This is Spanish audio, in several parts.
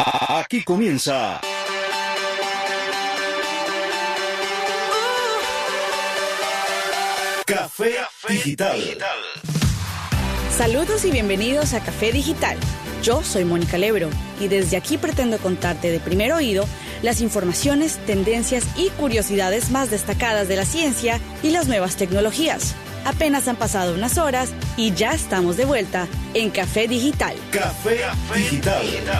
Aquí comienza Café Digital. Saludos y bienvenidos a Café Digital. Yo soy Mónica Lebro y desde aquí pretendo contarte de primer oído las informaciones, tendencias y curiosidades más destacadas de la ciencia y las nuevas tecnologías. Apenas han pasado unas horas y ya estamos de vuelta en Café Digital. Café Digital.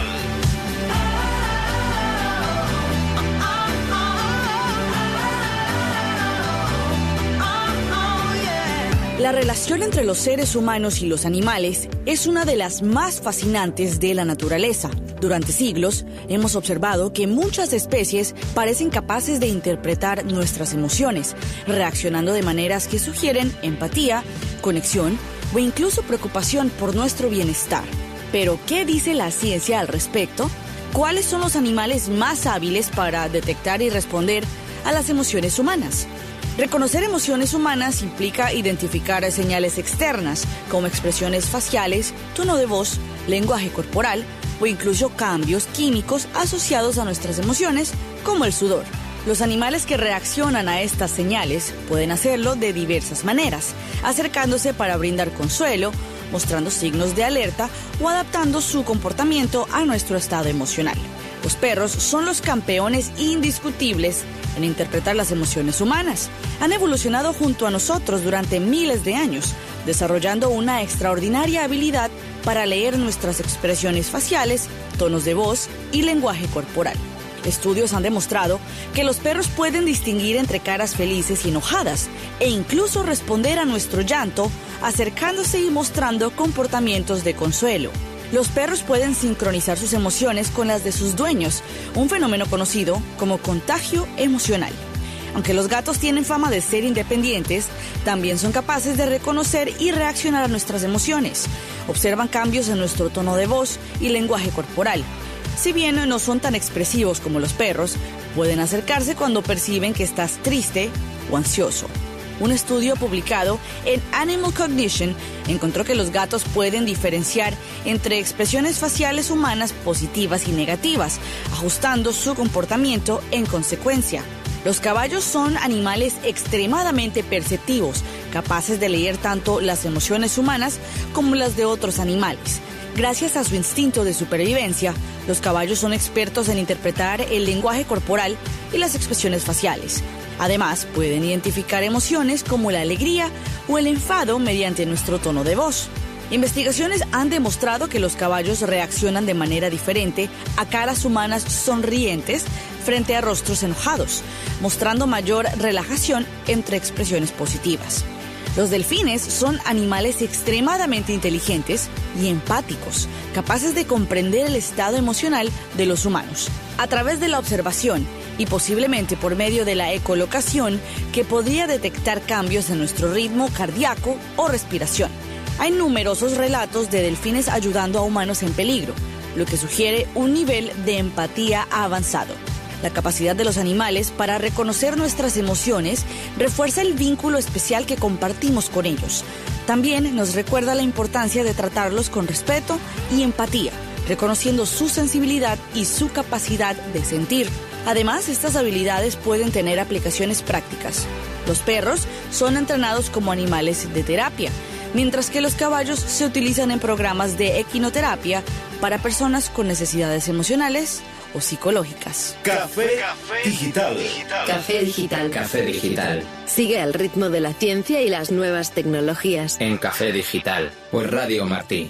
La relación entre los seres humanos y los animales es una de las más fascinantes de la naturaleza. Durante siglos, hemos observado que muchas especies parecen capaces de interpretar nuestras emociones, reaccionando de maneras que sugieren empatía, conexión o incluso preocupación por nuestro bienestar. Pero, ¿qué dice la ciencia al respecto? ¿Cuáles son los animales más hábiles para detectar y responder a las emociones humanas? Reconocer emociones humanas implica identificar señales externas, como expresiones faciales, tono de voz, lenguaje corporal o incluso cambios químicos asociados a nuestras emociones, como el sudor. Los animales que reaccionan a estas señales pueden hacerlo de diversas maneras, acercándose para brindar consuelo, mostrando signos de alerta o adaptando su comportamiento a nuestro estado emocional. Los perros son los campeones indiscutibles en interpretar las emociones humanas. Han evolucionado junto a nosotros durante miles de años, desarrollando una extraordinaria habilidad para leer nuestras expresiones faciales, tonos de voz y lenguaje corporal. Estudios han demostrado que los perros pueden distinguir entre caras felices y enojadas e incluso responder a nuestro llanto, acercándose y mostrando comportamientos de consuelo. Los perros pueden sincronizar sus emociones con las de sus dueños, un fenómeno conocido como contagio emocional. Aunque los gatos tienen fama de ser independientes, también son capaces de reconocer y reaccionar a nuestras emociones. Observan cambios en nuestro tono de voz y lenguaje corporal. Si bien no son tan expresivos como los perros, pueden acercarse cuando perciben que estás triste o ansioso. Un estudio publicado en Animal Cognition encontró que los gatos pueden diferenciar entre expresiones faciales humanas positivas y negativas, ajustando su comportamiento en consecuencia. Los caballos son animales extremadamente perceptivos, capaces de leer tanto las emociones humanas como las de otros animales. Gracias a su instinto de supervivencia, los caballos son expertos en interpretar el lenguaje corporal y las expresiones faciales. Además, pueden identificar emociones como la alegría o el enfado mediante nuestro tono de voz. Investigaciones han demostrado que los caballos reaccionan de manera diferente a caras humanas sonrientes frente a rostros enojados, mostrando mayor relajación entre expresiones positivas. Los delfines son animales extremadamente inteligentes y empáticos, capaces de comprender el estado emocional de los humanos a través de la observación y posiblemente por medio de la ecolocación, que podría detectar cambios en nuestro ritmo cardíaco o respiración. Hay numerosos relatos de delfines ayudando a humanos en peligro, lo que sugiere un nivel de empatía avanzado. La capacidad de los animales para reconocer nuestras emociones refuerza el vínculo especial que compartimos con ellos. También nos recuerda la importancia de tratarlos con respeto y empatía, reconociendo su sensibilidad y su capacidad de sentir. Además, estas habilidades pueden tener aplicaciones prácticas. Los perros son entrenados como animales de terapia, mientras que los caballos se utilizan en programas de equinoterapia para personas con necesidades emocionales o psicológicas. Café Digital. Café Digital. Café Digital. Sigue el ritmo de la ciencia y las nuevas tecnologías. En Café Digital, por Radio Martí.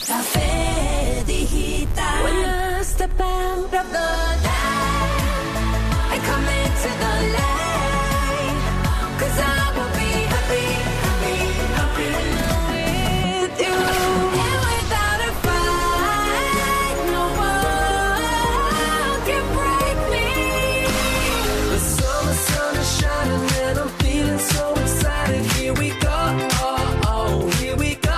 Café Digital. When I step out of the light, I come into the light, 'cause I will be happy, happy, happy with you. And without a fight, no one can break me. The sun is shining and I'm feeling so excited. Here we go, here we go.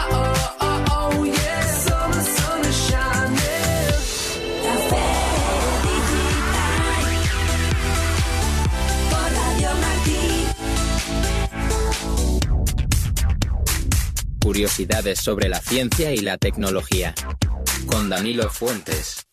Curiosidades sobre la ciencia y la tecnología. Con Danilo Fuentes.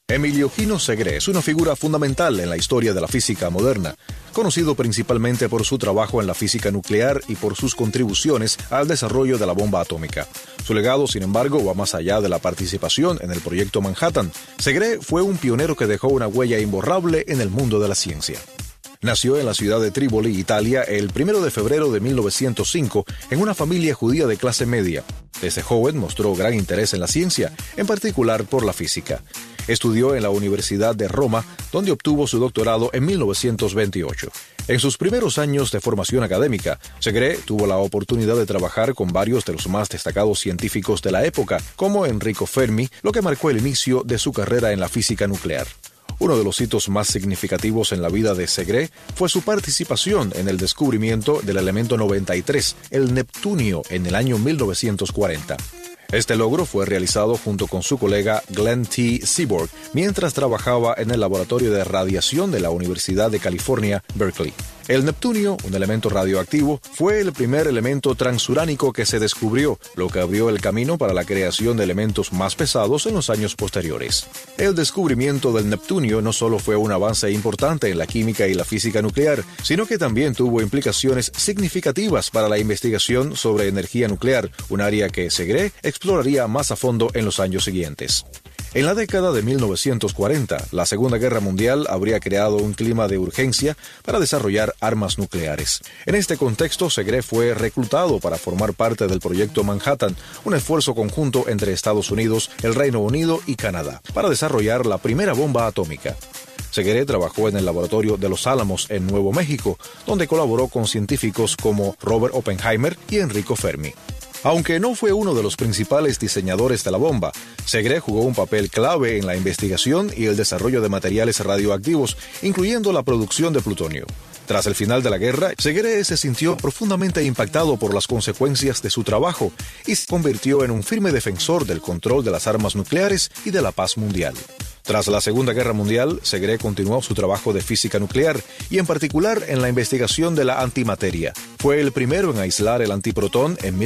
Emilio Gino Segre es una figura fundamental en la historia de la física moderna, conocido principalmente por su trabajo en la física nuclear y por sus contribuciones al desarrollo de la bomba atómica. Su legado, sin embargo, va más allá de la participación en el proyecto Manhattan. Segre fue un pionero que dejó una huella imborrable en el mundo de la ciencia. Nació en la ciudad de Trípoli, Italia, el 1 de febrero de 1905, en una familia judía de clase media. Desde joven mostró gran interés en la ciencia, en particular por la física. Estudió en la Universidad de Roma, donde obtuvo su doctorado en 1928. En sus primeros años de formación académica, Segre tuvo la oportunidad de trabajar con varios de los más destacados científicos de la época, como Enrico Fermi, lo que marcó el inicio de su carrera en la física nuclear. Uno de los hitos más significativos en la vida de Segre fue su participación en el descubrimiento del elemento 93, el neptunio, en el año 1940. Este logro fue realizado junto con su colega Glenn T. Seaborg, mientras trabajaba en el laboratorio de radiación de la Universidad de California, Berkeley. El neptunio, un elemento radioactivo, fue el primer elemento transuránico que se descubrió, lo que abrió el camino para la creación de elementos más pesados en los años posteriores. El descubrimiento del neptunio no solo fue un avance importante en la química y la física nuclear, sino que también tuvo implicaciones significativas para la investigación sobre energía nuclear, un área que Segre exploraría más a fondo en los años siguientes. En la década de 1940, la Segunda Guerra Mundial habría creado un clima de urgencia para desarrollar armas nucleares. En este contexto, Segre fue reclutado para formar parte del proyecto Manhattan, un esfuerzo conjunto entre Estados Unidos, el Reino Unido y Canadá, para desarrollar la primera bomba atómica. Segre trabajó en el laboratorio de Los Álamos en Nuevo México, donde colaboró con científicos como Robert Oppenheimer y Enrico Fermi. Aunque no fue uno de los principales diseñadores de la bomba, Segre jugó un papel clave en la investigación y el desarrollo de materiales radioactivos, incluyendo la producción de plutonio. Tras el final de la guerra, Segre se sintió profundamente impactado por las consecuencias de su trabajo y se convirtió en un firme defensor del control de las armas nucleares y de la paz mundial. Tras la Segunda Guerra Mundial, Segre continuó su trabajo de física nuclear y en particular en la investigación de la antimateria. Fue el primero en aislar el antiprotón en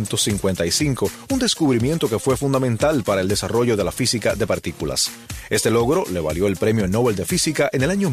1955, un descubrimiento que fue fundamental para el desarrollo de la física de partículas. Este logro le valió el Premio Nobel de Física en el año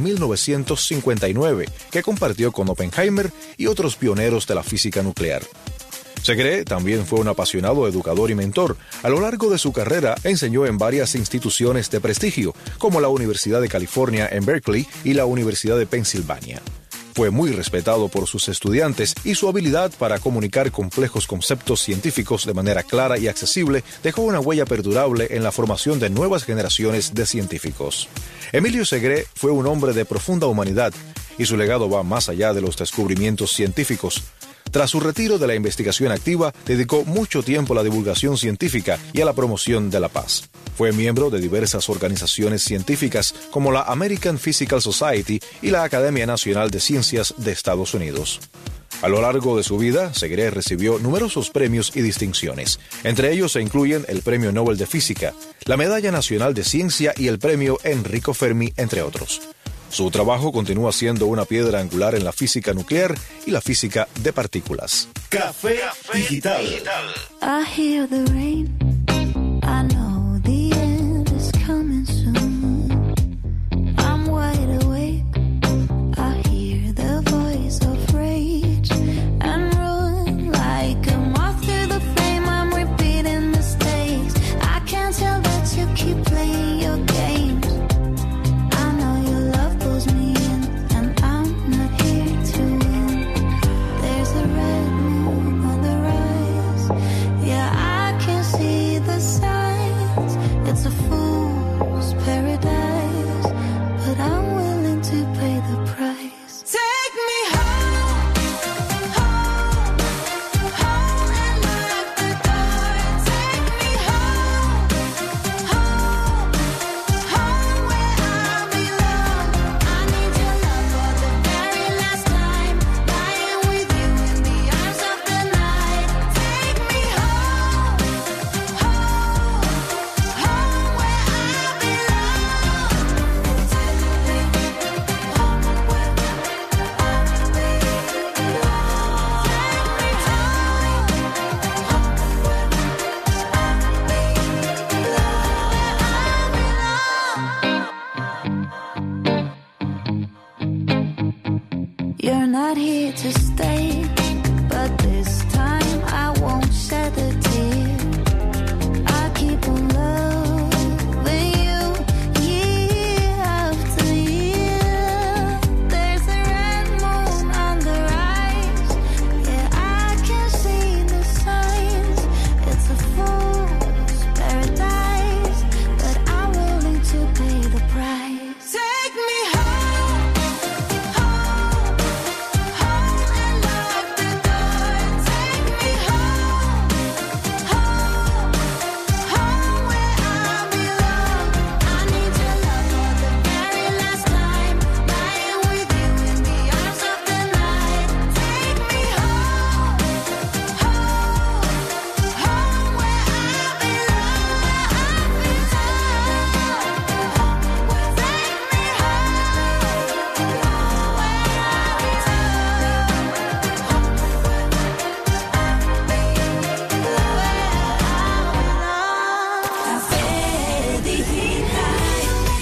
1959, que compartió con Oppenheimer y otros pioneros de la física nuclear. Segre también fue un apasionado educador y mentor. A lo largo de su carrera enseñó en varias instituciones de prestigio, como la Universidad de California en Berkeley y la Universidad de Pensilvania. Fue muy respetado por sus estudiantes y su habilidad para comunicar complejos conceptos científicos de manera clara y accesible dejó una huella perdurable en la formación de nuevas generaciones de científicos. Emilio Segre fue un hombre de profunda humanidad y su legado va más allá de los descubrimientos científicos. Tras su retiro de la investigación activa, dedicó mucho tiempo a la divulgación científica y a la promoción de la paz. Fue miembro de diversas organizaciones científicas como la American Physical Society y la Academia Nacional de Ciencias de Estados Unidos. A lo largo de su vida, Segre recibió numerosos premios y distinciones. Entre ellos se incluyen el Premio Nobel de Física, la Medalla Nacional de Ciencia y el Premio Enrico Fermi, entre otros. Su trabajo continúa siendo una piedra angular en la física nuclear y la física de partículas. Café Digital. I hear the rain. I know the end is coming soon. I'm wide awake. I hear the voice of rage and run like a moth through the flame. I'm repeating mistakes. I can't tell that you keep playing your games. I know your love pulls me in, and I'm not here to win. There's a red moon on the rise. Yeah, I can see not here to stay, but this time I won't shed a tear. I keep on loving you year after year. There's a red moon on the rise. Yeah, I can see the signs. It's a fool's paradise, but I'm willing to pay the price. Take me home, home, home and lock the door. Take me home, home, home where I belong. I need your love for the very last time, lying with you in the arms of the night. Take me home, home, home where I belong. I've been Café Digital.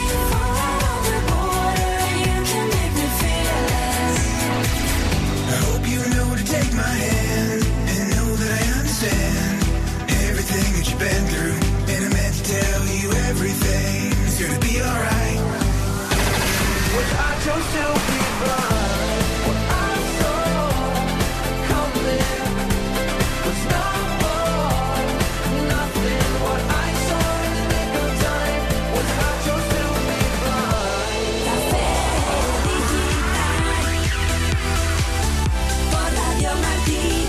I hope you know to take my hand and know that I understand everything that you've been through, and I meant to tell you everything. It's gonna be alright. What I chose to be blind, what I saw coming was not more, nothing. What I saw in the nick of time, what I chose to be blind. Café Digital por Radio Martí.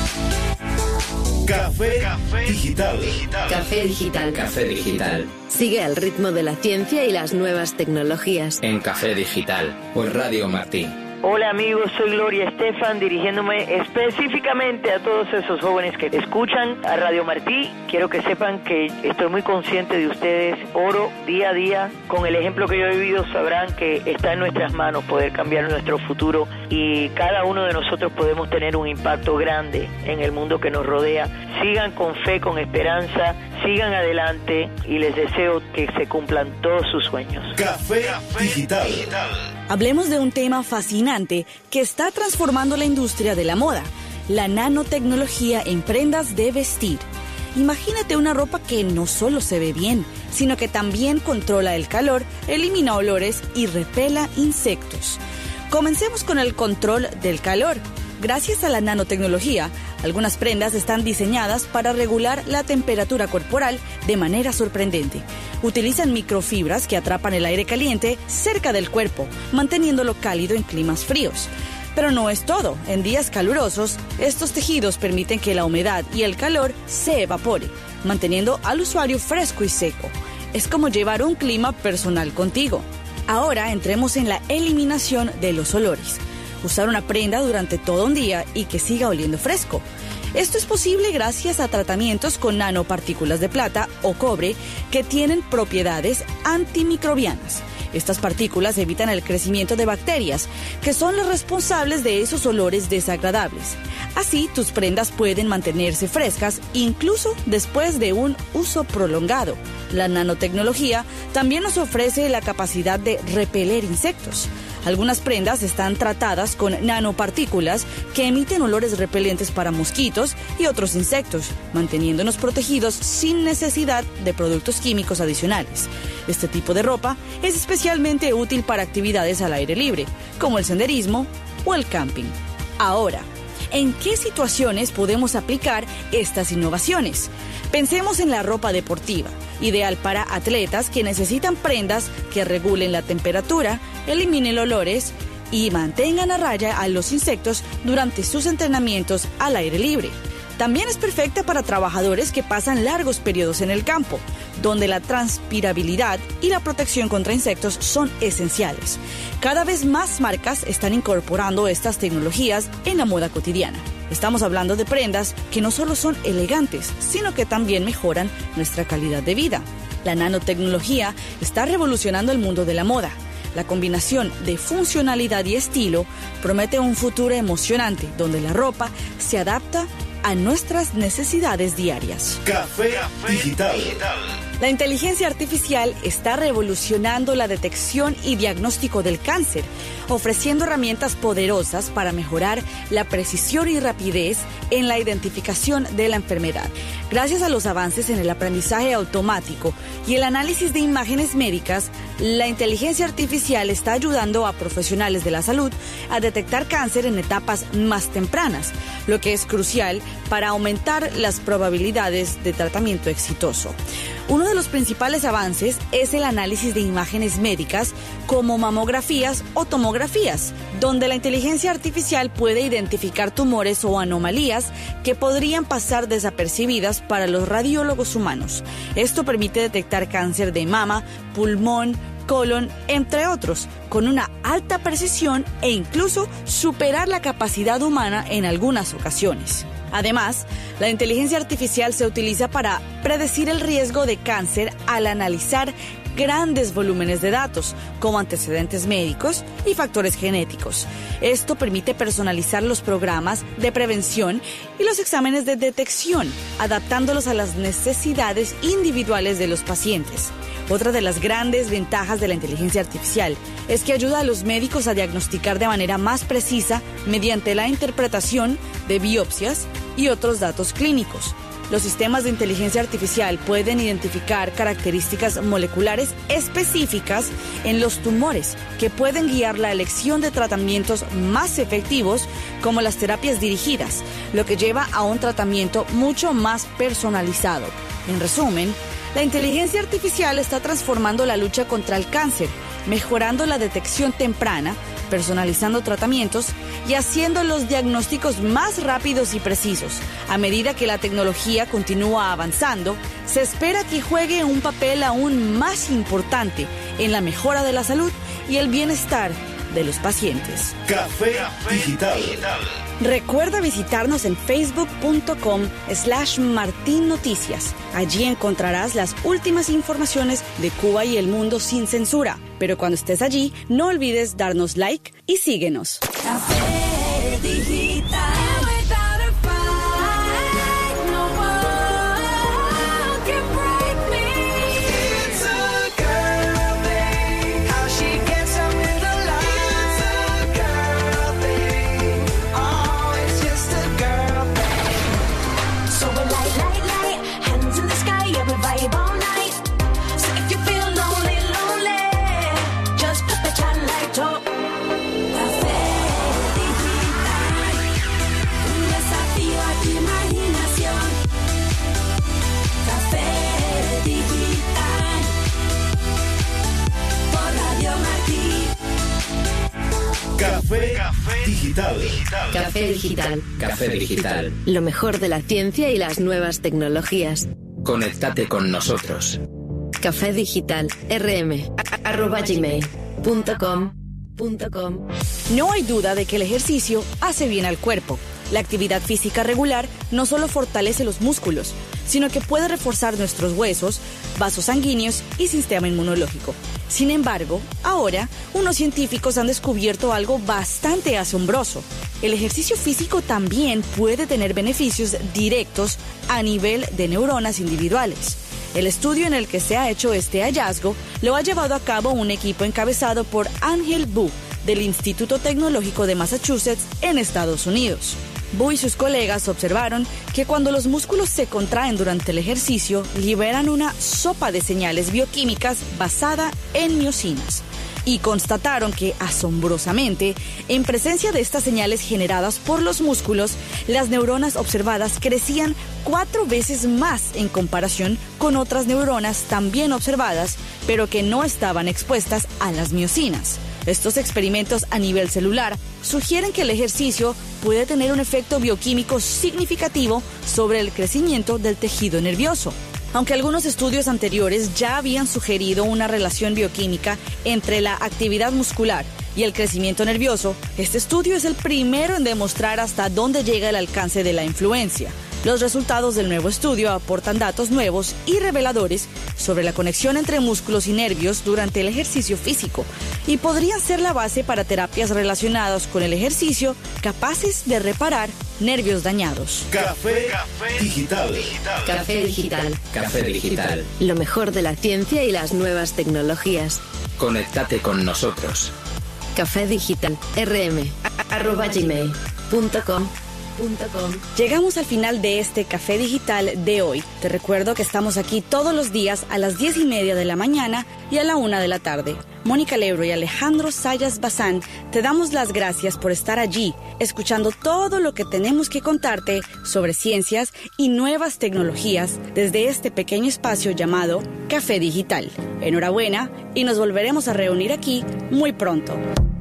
Café Digital. Café Digital. Café Digital. Sigue al ritmo de la ciencia y las nuevas tecnologías. En Café Digital. Por Radio Martí. Hola amigos, soy Gloria Estefan, dirigiéndome específicamente a todos esos jóvenes que escuchan a Radio Martí. Quiero que sepan que estoy muy consciente de ustedes. Oro día a día. Con el ejemplo que yo he vivido sabrán que está en nuestras manos poder cambiar nuestro futuro, y cada uno de nosotros podemos tener un impacto grande en el mundo que nos rodea. Sigan con fe, con esperanza, sigan adelante y les deseo que se cumplan todos sus sueños. Café Digital. Hablemos de un tema fascinante que está transformando la industria de la moda: la nanotecnología en prendas de vestir. Imagínate una ropa que no solo se ve bien, sino que también controla el calor, elimina olores y repela insectos. Comencemos con el control del calor. Gracias a la nanotecnología, algunas prendas están diseñadas para regular la temperatura corporal de manera sorprendente. Utilizan microfibras que atrapan el aire caliente cerca del cuerpo, manteniéndolo cálido en climas fríos. Pero no es todo. En días calurosos, estos tejidos permiten que la humedad y el calor se evapore, manteniendo al usuario fresco y seco. Es como llevar un clima personal contigo. Ahora entremos en la eliminación de los olores. Usar una prenda durante todo un día y que siga oliendo fresco. Esto es posible gracias a tratamientos con nanopartículas de plata o cobre que tienen propiedades antimicrobianas. Estas partículas evitan el crecimiento de bacterias, que son las responsables de esos olores desagradables. Así, tus prendas pueden mantenerse frescas incluso después de un uso prolongado. La nanotecnología también nos ofrece la capacidad de repeler insectos. Algunas prendas están tratadas con nanopartículas que emiten olores repelentes para mosquitos y otros insectos, manteniéndonos protegidos sin necesidad de productos químicos adicionales. Este tipo de ropa es especialmente útil para actividades al aire libre, como el senderismo o el camping. Ahora, ¿en qué situaciones podemos aplicar estas innovaciones? Pensemos en la ropa deportiva, ideal para atletas que necesitan prendas que regulen la temperatura, eliminen olores y mantengan a raya a los insectos durante sus entrenamientos al aire libre. También es perfecta para trabajadores que pasan largos periodos en el campo, donde la transpirabilidad y la protección contra insectos son esenciales. Cada vez más marcas están incorporando estas tecnologías en la moda cotidiana. Estamos hablando de prendas que no solo son elegantes, sino que también mejoran nuestra calidad de vida. La nanotecnología está revolucionando el mundo de la moda. La combinación de funcionalidad y estilo promete un futuro emocionante, donde la ropa se adapta a nuestras necesidades diarias. Café Digital. La inteligencia artificial está revolucionando la detección y diagnóstico del cáncer, ofreciendo herramientas poderosas para mejorar la precisión y rapidez en la identificación de la enfermedad. Gracias a los avances en el aprendizaje automático y el análisis de imágenes médicas, la inteligencia artificial está ayudando a profesionales de la salud a detectar cáncer en etapas más tempranas, lo que es crucial para aumentar las probabilidades de tratamiento exitoso. Uno de los principales avances es el análisis de imágenes médicas como mamografías o tomografías, donde la inteligencia artificial puede identificar tumores o anomalías que podrían pasar desapercibidas para los radiólogos humanos. Esto permite detectar cáncer de mama, pulmón, colon, entre otros, con una alta precisión e incluso superar la capacidad humana en algunas ocasiones. Además, la inteligencia artificial se utiliza para predecir el riesgo de cáncer al analizar grandes volúmenes de datos, como antecedentes médicos y factores genéticos. Esto permite personalizar los programas de prevención y los exámenes de detección, adaptándolos a las necesidades individuales de los pacientes. Otra de las grandes ventajas de la inteligencia artificial es que ayuda a los médicos a diagnosticar de manera más precisa mediante la interpretación de biopsias y otros datos clínicos. Los sistemas de inteligencia artificial pueden identificar características moleculares específicas en los tumores que pueden guiar la elección de tratamientos más efectivos como las terapias dirigidas, lo que lleva a un tratamiento mucho más personalizado. En resumen, la inteligencia artificial está transformando la lucha contra el cáncer, mejorando la detección temprana, personalizando tratamientos y haciendo los diagnósticos más rápidos y precisos. A medida que la tecnología continúa avanzando, se espera que juegue un papel aún más importante en la mejora de la salud y el bienestar de los pacientes. Café Digital. Recuerda visitarnos en facebook.com/martinnoticias. Allí encontrarás las últimas informaciones de Cuba y el mundo sin censura. Pero cuando estés allí, no olvides darnos like y síguenos. Café Digital. Without a fight, no one can break me. It's a girl thing, how she gets up in the light. It's a girl thing, oh, it's just a girl thing. So we're light, light, light, hands in the sky, yeah, we vibe all night. So if you feel lonely, lonely, just put the light up. Café Digital, un desafío a tu imaginación. Café Digital, por Radio Martí. Café Digital. Café Digital. Café Digital. Lo mejor de la ciencia y las nuevas tecnologías. Conéctate con nosotros. Café Digital rm@gmail.com. No hay duda de que el ejercicio hace bien al cuerpo. La actividad física regular no solo fortalece los músculos, sino que puede reforzar nuestros huesos, vasos sanguíneos y sistema inmunológico. Sin embargo, ahora, unos científicos han descubierto algo bastante asombroso. El ejercicio físico también puede tener beneficios directos a nivel de neuronas individuales. El estudio en el que se ha hecho este hallazgo lo ha llevado a cabo un equipo encabezado por Angel Bu, del Instituto Tecnológico de Massachusetts en Estados Unidos. Bu y sus colegas observaron que cuando los músculos se contraen durante el ejercicio, liberan una sopa de señales bioquímicas basada en miocinas. Y constataron que, asombrosamente, en presencia de estas señales generadas por los músculos, las neuronas observadas crecían 4 veces más en comparación con otras neuronas también observadas, pero que no estaban expuestas a las miocinas. Estos experimentos a nivel celular sugieren que el ejercicio puede tener un efecto bioquímico significativo sobre el crecimiento del tejido nervioso. Aunque algunos estudios anteriores ya habían sugerido una relación bioquímica entre la actividad muscular y el crecimiento nervioso, este estudio es el primero en demostrar hasta dónde llega el alcance de la influencia. Los resultados del nuevo estudio aportan datos nuevos y reveladores sobre la conexión entre músculos y nervios durante el ejercicio físico y podrían ser la base para terapias relacionadas con el ejercicio capaces de reparar nervios dañados. Café Digital. Café Digital. Café Digital. Lo mejor de la ciencia y las nuevas tecnologías. Conéctate con nosotros. Café Digital. rm@gmail.com. Llegamos al final de este Café Digital de hoy. Te recuerdo que estamos aquí todos los días a las 10:30 de la mañana y a la 1 de la tarde. Mónica Lebro y Alejandro Sayas Bazán te damos las gracias por estar allí, escuchando todo lo que tenemos que contarte sobre ciencias y nuevas tecnologías desde este pequeño espacio llamado Café Digital. Enhorabuena y nos volveremos a reunir aquí muy pronto.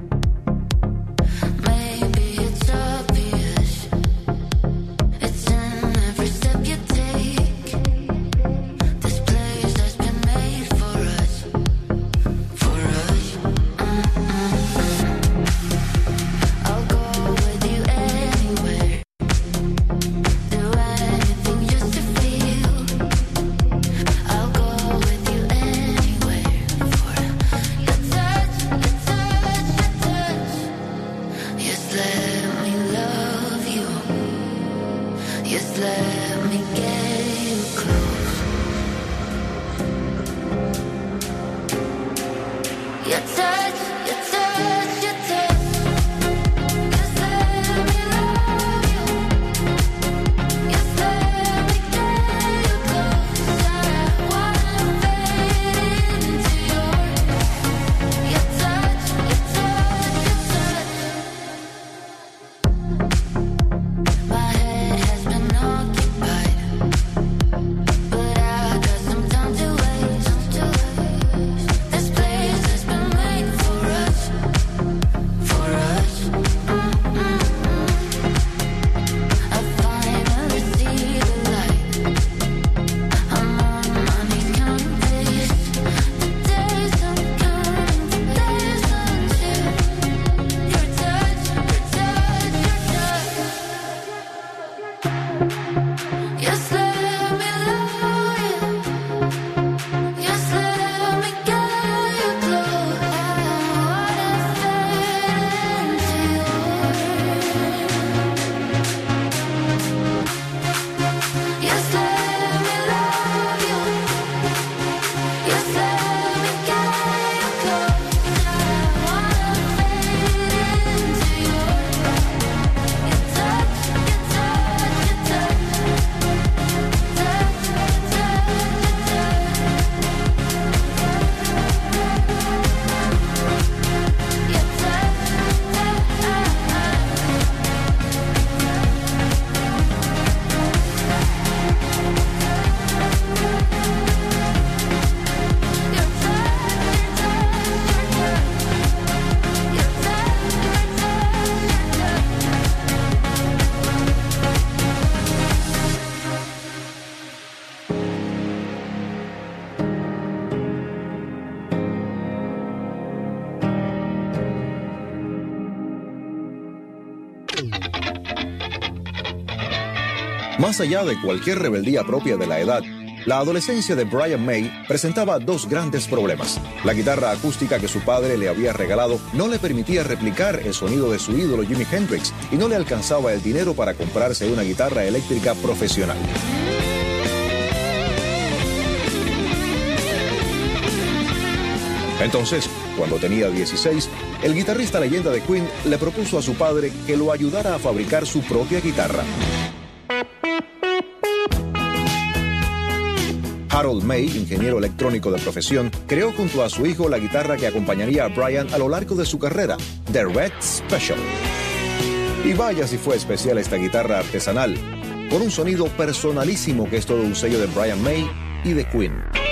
Más allá de cualquier rebeldía propia de la edad, la adolescencia de Brian May presentaba dos grandes problemas. La guitarra acústica que su padre le había regalado no le permitía replicar el sonido de su ídolo Jimi Hendrix y no le alcanzaba el dinero para comprarse una guitarra eléctrica profesional. Entonces, cuando tenía 16, el guitarrista leyenda de Queen le propuso a su padre que lo ayudara a fabricar su propia guitarra. Harold May, ingeniero electrónico de profesión, creó junto a su hijo la guitarra que acompañaría a Brian a lo largo de su carrera, The Red Special. Y vaya si fue especial esta guitarra artesanal, con un sonido personalísimo que es todo un sello de Brian May y de Queen.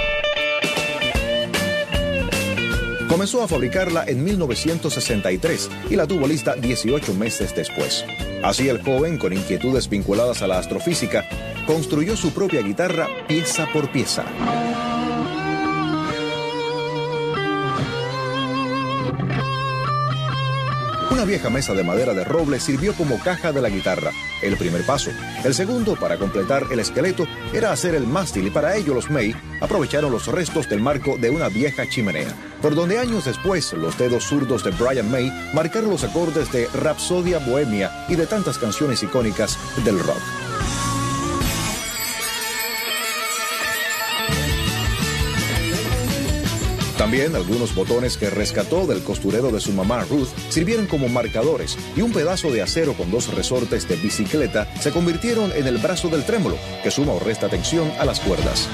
Comenzó a fabricarla en 1963 y la tuvo lista 18 meses después. Así el joven, con inquietudes vinculadas a la astrofísica, construyó su propia guitarra pieza por pieza. Una vieja mesa de madera de roble sirvió como caja de la guitarra, el primer paso. El segundo, para completar el esqueleto, era hacer el mástil y para ello los May aprovecharon los restos del marco de una vieja chimenea, por donde años después los dedos zurdos de Brian May marcaron los acordes de Rapsodia Bohemia y de tantas canciones icónicas del rock. También algunos botones que rescató del costurero de su mamá Ruth sirvieron como marcadores y un pedazo de acero con 2 resortes de bicicleta se convirtieron en el brazo del trémolo, que suma o resta tensión a las cuerdas.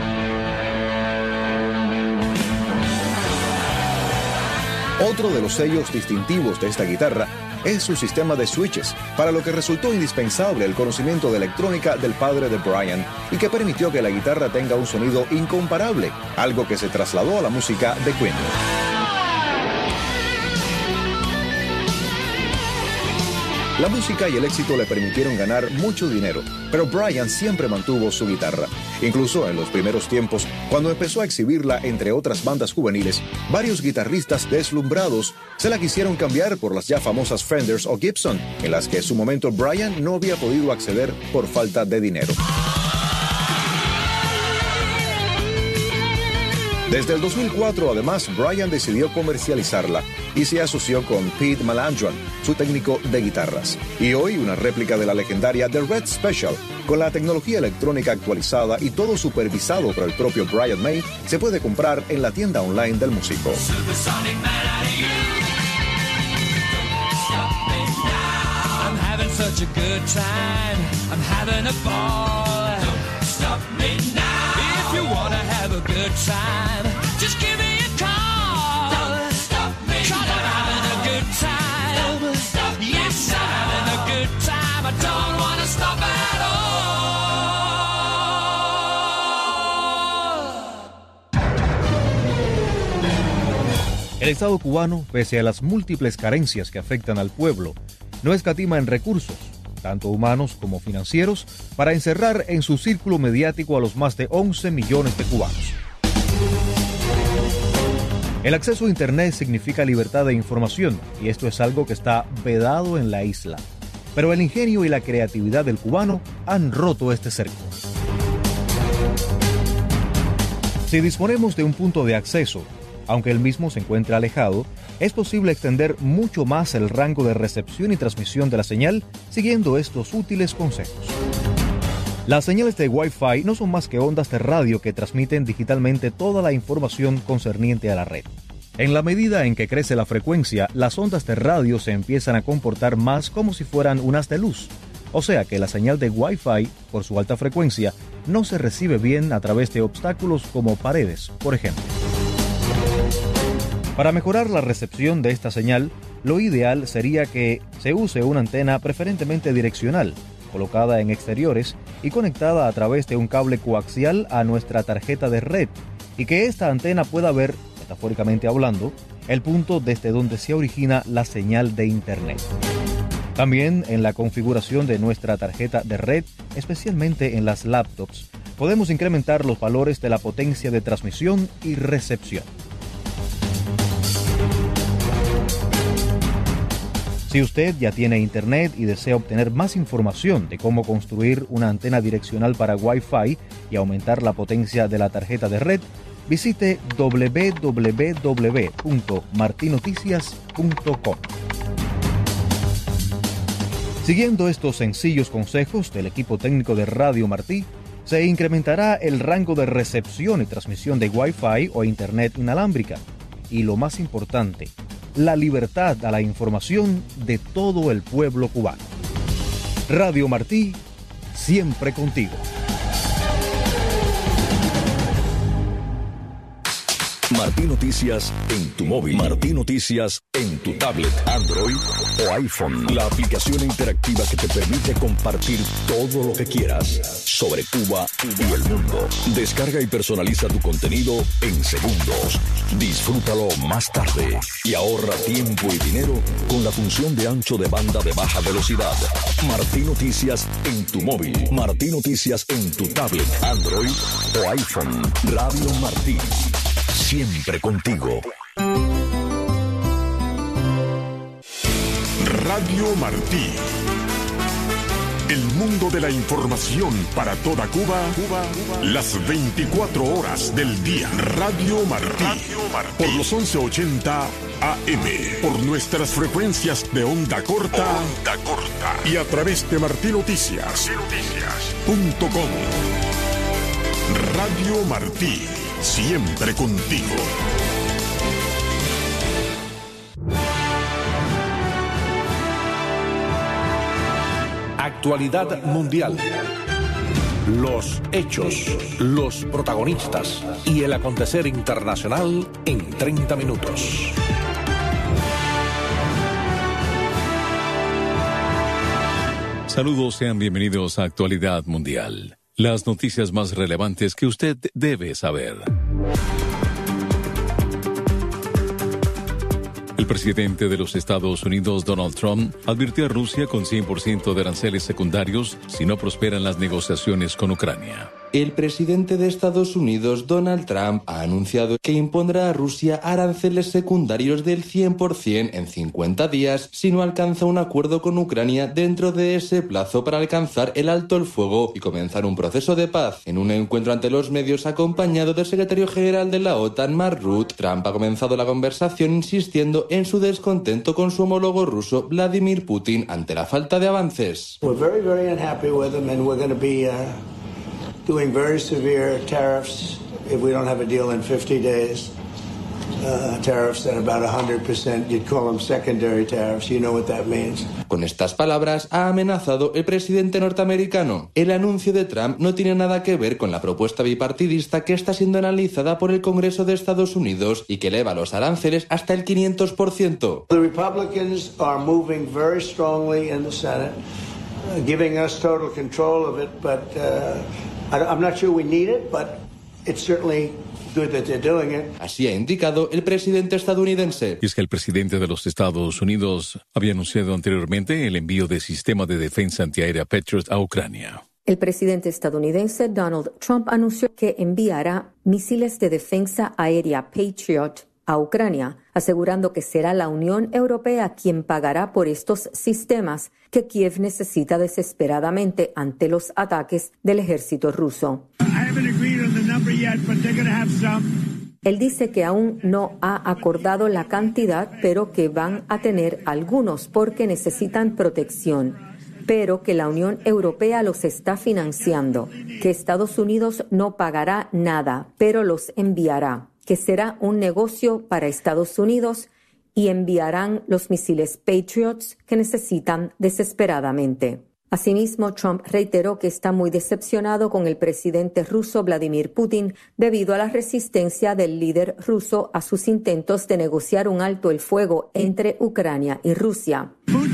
Otro de los sellos distintivos de esta guitarra es su sistema de switches, para lo que resultó indispensable el conocimiento de electrónica del padre de Brian y que permitió que la guitarra tenga un sonido incomparable, algo que se trasladó a la música de Queen. La música y el éxito le permitieron ganar mucho dinero, pero Brian siempre mantuvo su guitarra. Incluso en los primeros tiempos, cuando empezó a exhibirla entre otras bandas juveniles, varios guitarristas deslumbrados se la quisieron cambiar por las ya famosas Fenders o Gibson, en las que en su momento Brian no había podido acceder por falta de dinero. Desde el 2004, además, Brian decidió comercializarla y se asoció con Pete Malandron, su técnico de guitarras. Y hoy, una réplica de la legendaria The Red Special, con la tecnología electrónica actualizada y todo supervisado por el propio Brian May, se puede comprar en la tienda online del músico. Just give me a call. Don't stop me. 'Cause I'm having a good time. Don't stop me. Yes, I'm having a good time. I don't wanna stop at all. El Estado cubano, pese a las múltiples carencias que afectan al pueblo, no escatima en recursos, tanto humanos como financieros, para encerrar en su círculo mediático a los más de 11 millones de cubanos. El acceso a Internet significa libertad de información, y esto es algo que está vedado en la isla. Pero el ingenio y la creatividad del cubano han roto este cerco. Si disponemos de un punto de acceso, aunque el mismo se encuentre alejado, es posible extender mucho más el rango de recepción y transmisión de la señal siguiendo estos útiles consejos. Las señales de Wi-Fi no son más que ondas de radio que transmiten digitalmente toda la información concerniente a la red. En la medida en que crece la frecuencia, las ondas de radio se empiezan a comportar más como si fueran un haz de luz. O sea que la señal de Wi-Fi, por su alta frecuencia, no se recibe bien a través de obstáculos como paredes, por ejemplo. Para mejorar la recepción de esta señal, lo ideal sería que se use una antena preferentemente direccional, colocada en exteriores y conectada a través de un cable coaxial a nuestra tarjeta de red, y que esta antena pueda ver, metafóricamente hablando, el punto desde donde se origina la señal de Internet. También en la configuración de nuestra tarjeta de red, especialmente en las laptops, podemos incrementar los valores de la potencia de transmisión y recepción. Si usted ya tiene Internet y desea obtener más información de cómo construir una antena direccional para Wi-Fi y aumentar la potencia de la tarjeta de red, visite www.martinoticias.com. Siguiendo estos sencillos consejos del equipo técnico de Radio Martí, se incrementará el rango de recepción y transmisión de Wi-Fi o Internet inalámbrica. Y lo más importante, la libertad a la información de todo el pueblo cubano. Radio Martí, siempre contigo. Martí Noticias en tu móvil. Martí Noticias en tu tablet, Android o iPhone. La aplicación interactiva que te permite compartir todo lo que quieras sobre Cuba y el mundo. Descarga y personaliza tu contenido en segundos. Disfrútalo más tarde y ahorra tiempo y dinero con la función de ancho de banda de baja velocidad. Martí Noticias en tu móvil. Martí Noticias en tu tablet, Android o iPhone. Radio Martí. Siempre contigo. Radio Martí. El mundo de la información para toda Cuba, las 24 horas del día. Radio Martí. Por los 1180 AM. Por nuestras frecuencias de onda corta. Y a través de martinoticias.com. Radio Martí. Siempre contigo. Actualidad mundial. Los hechos, los protagonistas y el acontecer internacional en 30 minutos. Saludos, sean bienvenidos a Actualidad Mundial. Las noticias más relevantes que usted debe saber. El presidente de los Estados Unidos, Donald Trump, advirtió a Rusia con 100% de aranceles secundarios si no prosperan las negociaciones con Ucrania. El presidente de Estados Unidos, Donald Trump, ha anunciado que impondrá a Rusia aranceles secundarios del 100% en 50 días si no alcanza un acuerdo con Ucrania dentro de ese plazo para alcanzar el alto el fuego y comenzar un proceso de paz. En un encuentro ante los medios acompañado del secretario general de la OTAN, Mark Rutte, Trump ha comenzado la conversación insistiendo en su descontento con su homólogo ruso, Vladimir Putin, ante la falta de avances. We're very, very unhappy with him and we're going to be doing very severe tariffs if we don't have a deal in 50 days. Tariffs at about 100%. You'd call them secondary tariffs. You know what that means. Con estas palabras ha amenazado el presidente norteamericano. El anuncio de Trump no tiene nada que ver con la propuesta bipartidista que está siendo analizada por el Congreso de Estados Unidos y que eleva los aranceles hasta el 500%. The Republicans are moving very strongly in the Senate, giving us total control of it, but I'm not sure we need it, but it's certainly good that they're doing it. Así ha indicado el presidente estadounidense. Y es que el presidente de los Estados Unidos había anunciado anteriormente el envío de sistema de defensa antiaérea Patriot a Ucrania. El presidente estadounidense Donald Trump anunció que enviará misiles de defensa aérea Patriot a Ucrania, asegurando que será la Unión Europea quien pagará por estos sistemas que Kiev necesita desesperadamente ante los ataques del ejército ruso. Él dice que aún no ha acordado la cantidad, pero que van a tener algunos porque necesitan protección, pero que la Unión Europea los está financiando, que Estados Unidos no pagará nada, pero los enviará, que será un negocio para Estados Unidos y enviarán los misiles Patriots que necesitan desesperadamente. Asimismo, Trump reiteró que está muy decepcionado con el presidente ruso Vladimir Putin debido a la resistencia del líder ruso a sus intentos de negociar un alto el fuego entre Ucrania y Rusia.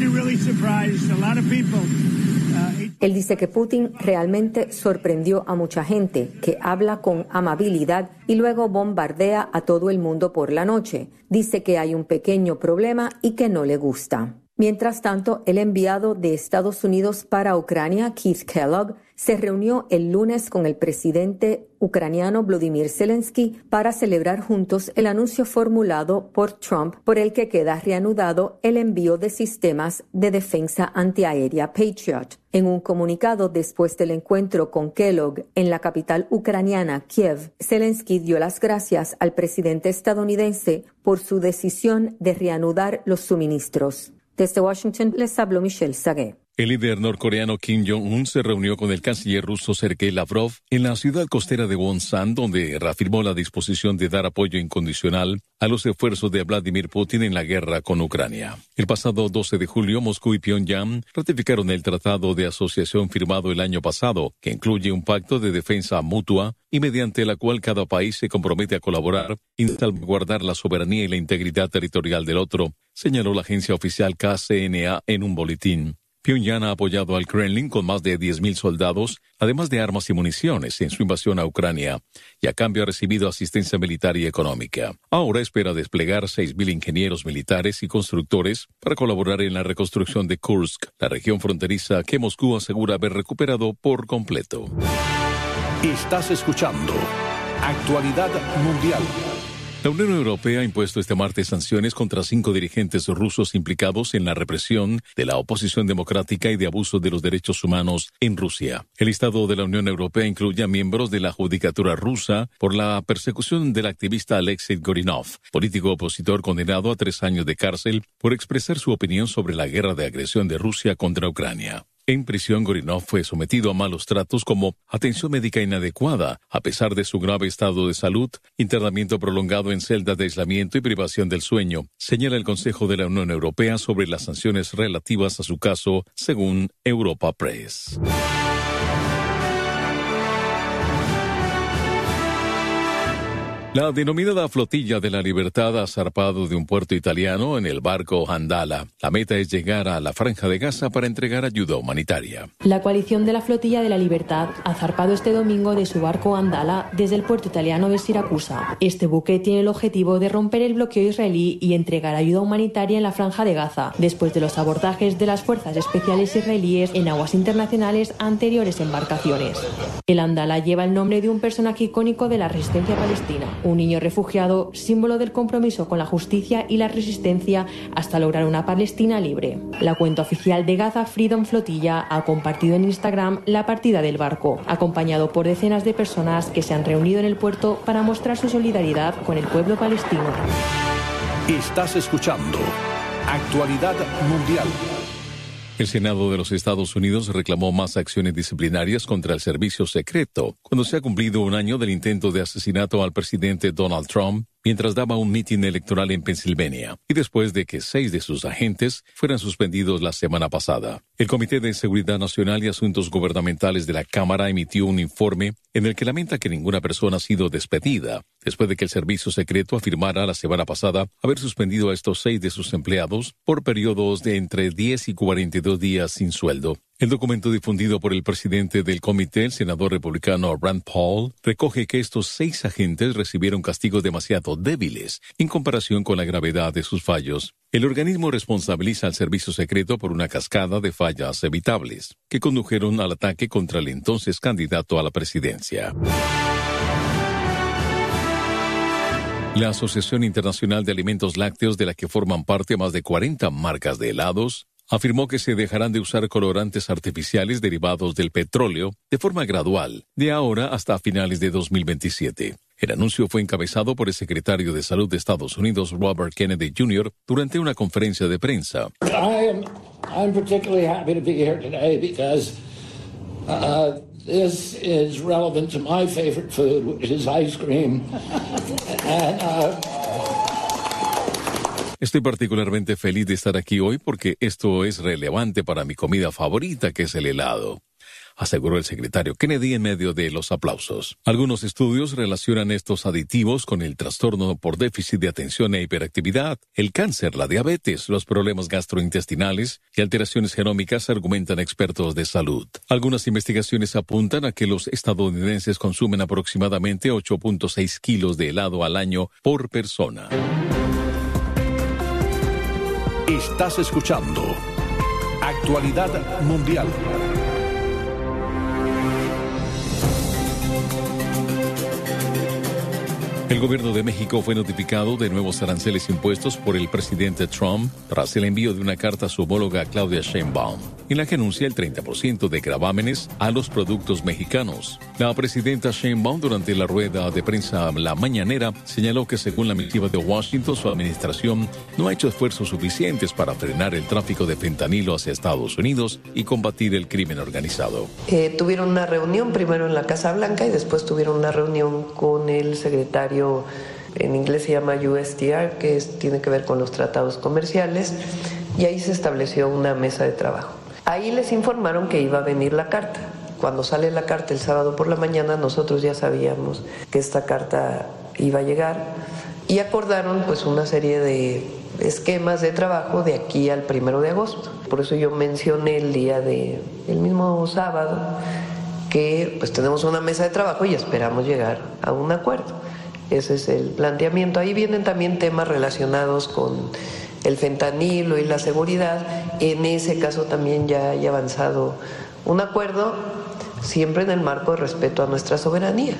Él dice que Putin realmente sorprendió a mucha gente, que habla con amabilidad y luego bombardea a todo el mundo por la noche. Dice que hay un pequeño problema y que no le gusta. Mientras tanto, el enviado de Estados Unidos para Ucrania, Keith Kellogg, se reunió el lunes con el presidente ucraniano Volodymyr Zelensky para celebrar juntos el anuncio formulado por Trump por el que queda reanudado el envío de sistemas de defensa antiaérea Patriot. En un comunicado después del encuentro con Kellogg en la capital ucraniana, Kiev, Zelensky dio las gracias al presidente estadounidense por su decisión de reanudar los suministros. Desde Washington les habló Michelle Sagué. El líder norcoreano Kim Jong-un se reunió con el canciller ruso Sergei Lavrov en la ciudad costera de Wonsan, donde reafirmó la disposición de dar apoyo incondicional a los esfuerzos de Vladimir Putin en la guerra con Ucrania. El pasado 12 de julio, Moscú y Pyongyang ratificaron el tratado de asociación firmado el año pasado, que incluye un pacto de defensa mutua y mediante la cual cada país se compromete a colaborar y salvaguardar la soberanía y la integridad territorial del otro, señaló la agencia oficial KCNA en un boletín. Pyongyang ha apoyado al Kremlin con más de 10.000 soldados, además de armas y municiones en su invasión a Ucrania, y a cambio ha recibido asistencia militar y económica. Ahora espera desplegar 6.000 ingenieros militares y constructores para colaborar en la reconstrucción de Kursk, la región fronteriza que Moscú asegura haber recuperado por completo. Estás escuchando Actualidad Mundial. La Unión Europea ha impuesto este martes sanciones contra 5 dirigentes rusos implicados en la represión de la oposición democrática y de abuso de los derechos humanos en Rusia. El listado de la Unión Europea incluye a miembros de la judicatura rusa por la persecución del activista Alexei Gorinov, político opositor condenado a 3 años de cárcel por expresar su opinión sobre la guerra de agresión de Rusia contra Ucrania. En prisión, Gorinov fue sometido a malos tratos como atención médica inadecuada, a pesar de su grave estado de salud, internamiento prolongado en celdas de aislamiento y privación del sueño, señala el Consejo de la Unión Europea sobre las sanciones relativas a su caso, según Europa Press. La denominada Flotilla de la Libertad ha zarpado de un puerto italiano en el barco Andala. La meta es llegar a la Franja de Gaza para entregar ayuda humanitaria. La coalición de la Flotilla de la Libertad ha zarpado este domingo de su barco Andala desde el puerto italiano de Siracusa. Este buque tiene el objetivo de romper el bloqueo israelí y entregar ayuda humanitaria en la Franja de Gaza, después de los abordajes de las fuerzas especiales israelíes en aguas internacionales a anteriores embarcaciones. El Andala lleva el nombre de un personaje icónico de la resistencia palestina, un niño refugiado, símbolo del compromiso con la justicia y la resistencia hasta lograr una Palestina libre. La cuenta oficial de Gaza Freedom Flotilla ha compartido en Instagram la partida del barco, acompañado por decenas de personas que se han reunido en el puerto para mostrar su solidaridad con el pueblo palestino. Estás escuchando Actualidad Mundial. El Senado de los Estados Unidos reclamó más acciones disciplinarias contra el servicio secreto cuando se ha cumplido un año del intento de asesinato al presidente Donald Trump mientras daba un mitin electoral en Pensilvania y después de que 6 de sus agentes fueran suspendidos la semana pasada. El Comité de Seguridad Nacional y Asuntos Gubernamentales de la Cámara emitió un informe en el que lamenta que ninguna persona ha sido despedida después de que el servicio secreto afirmara la semana pasada haber suspendido a estos 6 de sus empleados por periodos de entre 10 y 42 días sin sueldo. El documento difundido por el presidente del comité, el senador republicano Rand Paul, recoge que estos 6 agentes recibieron castigos demasiado débiles en comparación con la gravedad de sus fallos. El organismo responsabiliza al servicio secreto por una cascada de fallas evitables que condujeron al ataque contra el entonces candidato a la presidencia. La Asociación Internacional de Alimentos Lácteos, de la que forman parte más de 40 marcas de helados, afirmó que se dejarán de usar colorantes artificiales derivados del petróleo de forma gradual, de ahora hasta finales de 2027. El anuncio fue encabezado por el secretario de Salud de Estados Unidos, Robert Kennedy Jr., durante una conferencia de prensa. I'm particularly happy to be here today because this is relevant to my favorite food, which is ice cream. Estoy particularmente feliz de estar aquí hoy porque esto es relevante para mi comida favorita, que es el helado, aseguró el secretario Kennedy en medio de los aplausos. Algunos estudios relacionan estos aditivos con el trastorno por déficit de atención e hiperactividad, el cáncer, la diabetes, los problemas gastrointestinales y alteraciones genómicas, argumentan expertos de salud. Algunas investigaciones apuntan a que los estadounidenses consumen aproximadamente 8.6 kilos de helado al año por persona. Estás escuchando Actualidad Mundial. El gobierno de México fue notificado de nuevos aranceles impuestos por el presidente Trump tras el envío de una carta a su homóloga Claudia Sheinbaum, en la que anuncia el 30% de gravámenes a los productos mexicanos. La presidenta Sheinbaum, durante la rueda de prensa la mañanera, señaló que según la misiva de Washington, su administración no ha hecho esfuerzos suficientes para frenar el tráfico de fentanilo hacia Estados Unidos y combatir el crimen organizado. Tuvieron una reunión primero en la Casa Blanca y después tuvieron una reunión con el secretario, en inglés se llama USTR, que tiene que ver con los tratados comerciales, y ahí se estableció una mesa de trabajo. Ahí les informaron que iba a venir la carta. Cuando sale la carta el sábado por la mañana, nosotros ya sabíamos que esta carta iba a llegar y acordaron pues una serie de esquemas de trabajo de aquí al 1 de agosto. Por eso yo mencioné el mismo sábado que pues tenemos una mesa de trabajo y esperamos llegar a un acuerdo. Ese es el planteamiento. Ahí vienen también temas relacionados con el fentanilo y la seguridad. En ese caso también ya hay avanzado un acuerdo, siempre en el marco de respeto a nuestra soberanía,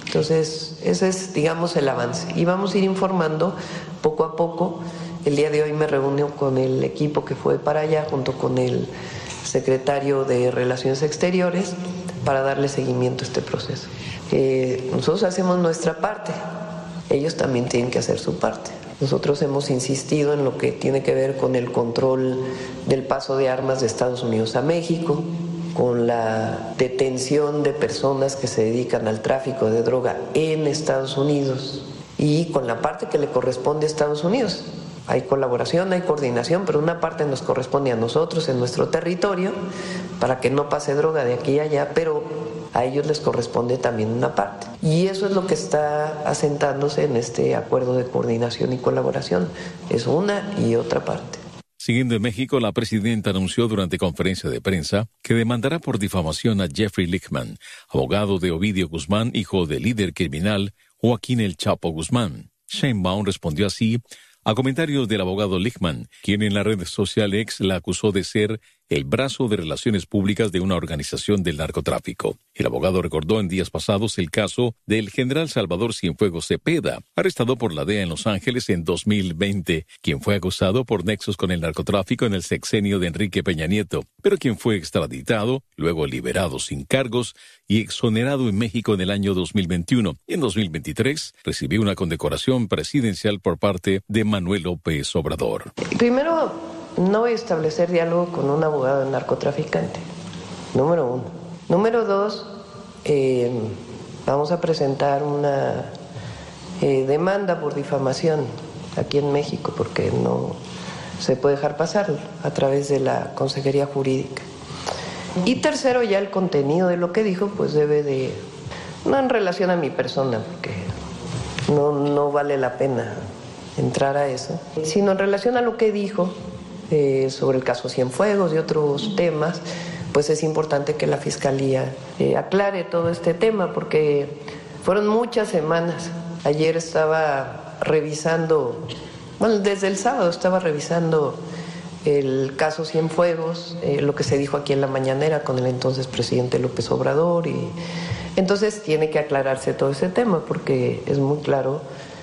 Entonces, ese es, digamos, el avance. Y vamos a ir informando poco a poco. El día de hoy me reúno con el equipo que fue para allá, junto con el secretario de Relaciones Exteriores, para darle seguimiento a este proceso. Nosotros hacemos nuestra parte, ellos también tienen que hacer su parte. Nosotros hemos insistido en lo que tiene que ver con el control del paso de armas de Estados Unidos a México, con la detención de personas que se dedican al tráfico de droga en Estados Unidos y con la parte que le corresponde a Estados Unidos. Hay colaboración, hay coordinación, pero una parte nos corresponde a nosotros en nuestro territorio para que no pase droga de aquí a allá, pero a ellos les corresponde también una parte. Y eso es lo que está asentándose en este acuerdo de coordinación y colaboración. Es una y otra parte. Siguiendo en México, la presidenta anunció durante conferencia de prensa que demandará por difamación a Jeffrey Lichtman, abogado de Ovidio Guzmán, hijo del líder criminal Joaquín El Chapo Guzmán. Sheinbaum respondió así a comentarios del abogado Lichtman, quien en la red social X la acusó de ser el brazo de relaciones públicas de una organización del narcotráfico. El abogado recordó en días pasados el caso del general Salvador Cienfuegos Cepeda, arrestado por la DEA en Los Ángeles en 2020, quien fue acusado por nexos con el narcotráfico en el sexenio de Enrique Peña Nieto, pero quien fue extraditado, luego liberado sin cargos y exonerado en México en el año 2021. En 2023 recibió una condecoración presidencial por parte de Manuel López Obrador. Primero, no voy a establecer diálogo con un abogado narcotraficante, número uno. Número dos, vamos a presentar una demanda por difamación aquí en México, porque no se puede dejar pasar a través de la Consejería Jurídica. Y tercero, ya el contenido de lo que dijo, pues debe de, no en relación a mi persona, porque no vale la pena entrar a eso, sino en relación a lo que dijo sobre el caso Cienfuegos y otros temas. Pues es importante que la Fiscalía aclare todo este tema, porque fueron muchas semanas. Ayer estaba revisando, bueno, desde el sábado estaba revisando el caso Cienfuegos, lo que se dijo aquí en la mañanera con el entonces presidente López Obrador, y entonces tiene que aclararse todo ese tema, porque es muy claro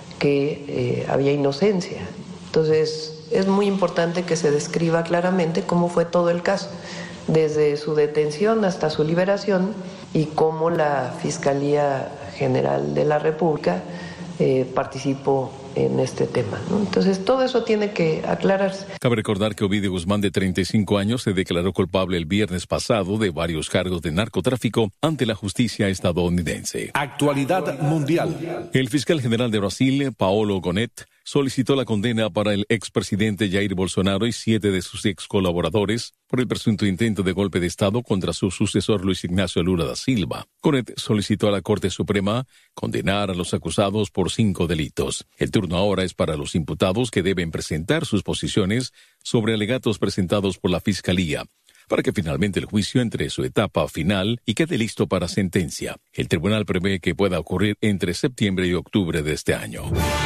que había inocencia. Entonces es muy importante que se describa claramente cómo fue todo el caso, desde su detención hasta su liberación, y cómo la Fiscalía General de la República participó en este tema, ¿no? Entonces todo eso tiene que aclararse. Cabe recordar que Ovidio Guzmán, de 35 años, se declaró culpable el viernes pasado de varios cargos de narcotráfico ante la justicia estadounidense. Actualidad mundial. El fiscal general de Brasil, Paolo Gonet, solicitó la condena para el expresidente Jair Bolsonaro y 7 de sus ex colaboradores por el presunto intento de golpe de Estado contra su sucesor Luis Ignacio Lula da Silva. Gonet solicitó a la Corte Suprema condenar a los acusados por 5 delitos. El turno ahora es para los imputados, que deben presentar sus posiciones sobre alegatos presentados por la Fiscalía, para que finalmente el juicio entre su etapa final y quede listo para sentencia. El tribunal prevé que pueda ocurrir entre septiembre y octubre de este año.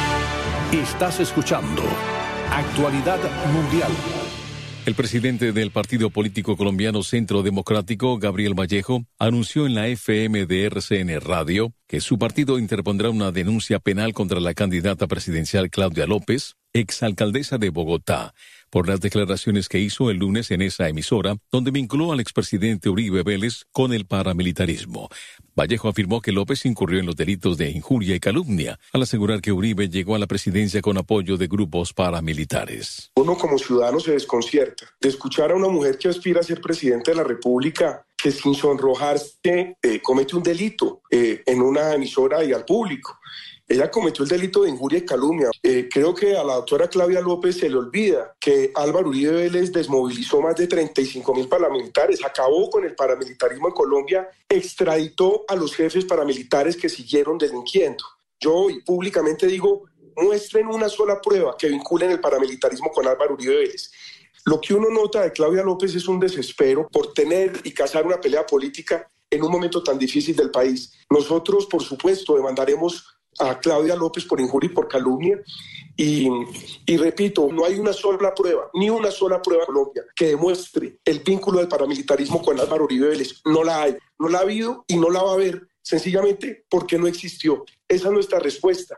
Estás escuchando Actualidad Mundial. El presidente del partido político colombiano Centro Democrático, Gabriel Vallejo, anunció en la FM de RCN Radio que su partido interpondrá una denuncia penal contra la candidata presidencial Claudia López, exalcaldesa de Bogotá, por las declaraciones que hizo el lunes en esa emisora, donde vinculó al expresidente Uribe Vélez con el paramilitarismo. Vallejo afirmó que López incurrió en los delitos de injuria y calumnia, al asegurar que Uribe llegó a la presidencia con apoyo de grupos paramilitares. Uno como ciudadano se desconcierta de escuchar a una mujer que aspira a ser presidente de la República, que sin sonrojarse comete un delito en una emisora y al público. Ella cometió el delito de injuria y calumnia. Creo que a la doctora Claudia López se le olvida que Álvaro Uribe Vélez desmovilizó más de 35.000 paramilitares, acabó con el paramilitarismo en Colombia, extraditó a los jefes paramilitares que siguieron delinquiendo. Yo hoy públicamente digo, muestren una sola prueba que vinculen el paramilitarismo con Álvaro Uribe Vélez. Lo que uno nota de Claudia López es un desespero por tener y cazar una pelea política en un momento tan difícil del país. Nosotros, por supuesto, demandaremos a Claudia López por injuria y por calumnia, y repito, no hay una sola prueba, ni una sola prueba en Colombia que demuestre el vínculo del paramilitarismo con Álvaro Uribe Vélez. No la hay, no la ha habido y no la va a haber sencillamente porque no existió. Esa es nuestra respuesta.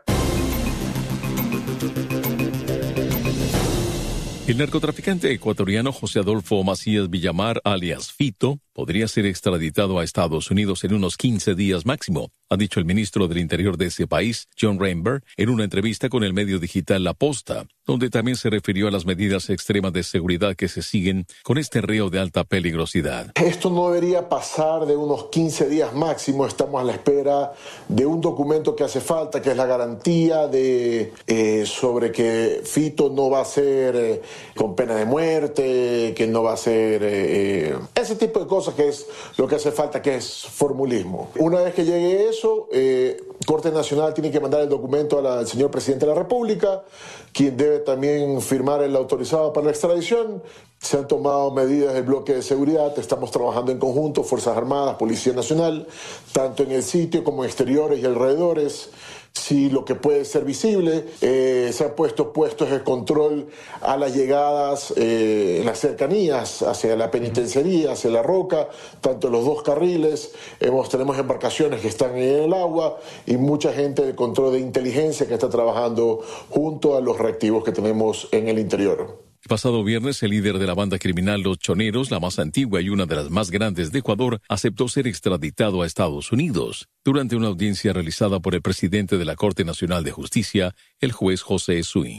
El narcotraficante ecuatoriano José Adolfo Macías Villamar, alias Fito, podría ser extraditado a Estados Unidos en unos 15 días máximo, ha dicho el ministro del Interior de ese país, John Rainbow, en una entrevista con el medio digital La Posta, donde también se refirió a las medidas extremas de seguridad que se siguen con este reo de alta peligrosidad. Esto no debería pasar de unos 15 días máximo. Estamos a la espera de un documento que hace falta, que es la garantía sobre que Fito no va a ser con pena de muerte, que no va a ser ese tipo de cosas, que es lo que hace falta, que es formulismo. Una vez que llegue eso, Corte Nacional tiene que mandar el documento al señor presidente de la República, quien debe también firmar el autorizado para la extradición. Se han tomado medidas del bloque de seguridad, estamos trabajando en conjunto, Fuerzas Armadas, Policía Nacional, tanto en el sitio como en exteriores y alrededores. Si lo que puede ser visible, se han puesto puestos de control a las llegadas en las cercanías, hacia la penitenciaría, hacia La Roca, tanto en los dos carriles. Tenemos embarcaciones que están en el agua y mucha gente de control de inteligencia que está trabajando junto a los reactivos que tenemos en el interior. El pasado viernes, el líder de la banda criminal Los Choneros, la más antigua y una de las más grandes de Ecuador, aceptó ser extraditado a Estados Unidos durante una audiencia realizada por el presidente de la Corte Nacional de Justicia, el juez José Swing.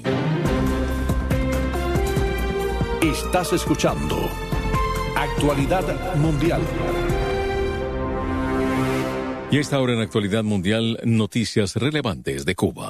Estás escuchando Actualidad Mundial. Y a esta hora en Actualidad Mundial, noticias relevantes de Cuba.